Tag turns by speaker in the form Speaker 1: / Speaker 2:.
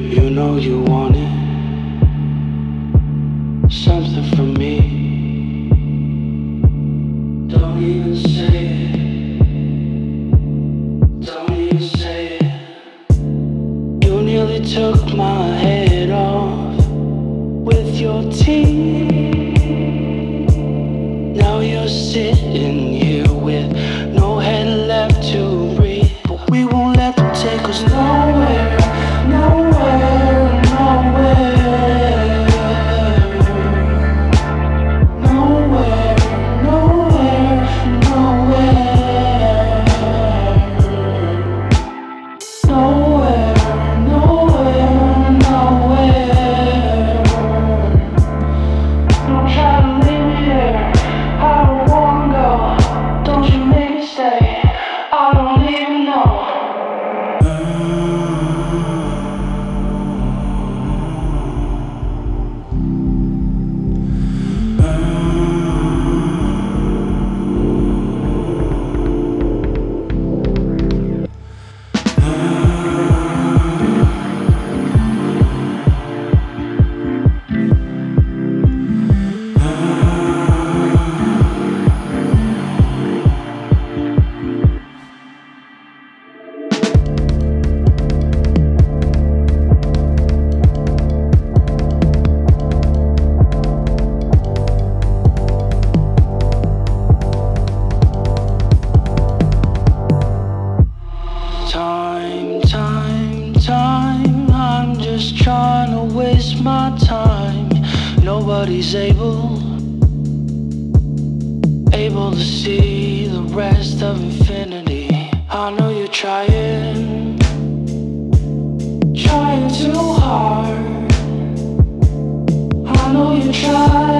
Speaker 1: You know you want it, something from me. Don't even say it, don't even say it. You nearly took my head off with your teeth. Now you're sitting here with no head left to breathe. But we won't let them take us nowhere, nowhere, nowhere. Nowhere, nowhere, nowhere. Nowhere, nowhere, nowhere. Don't try to leave me here, I don't wanna go. Don't you make me stay, I don't even know. Time, time, time, I'm just trying to waste my time. Nobody's able to see the rest of infinity. I know you're trying too hard. I know you're trying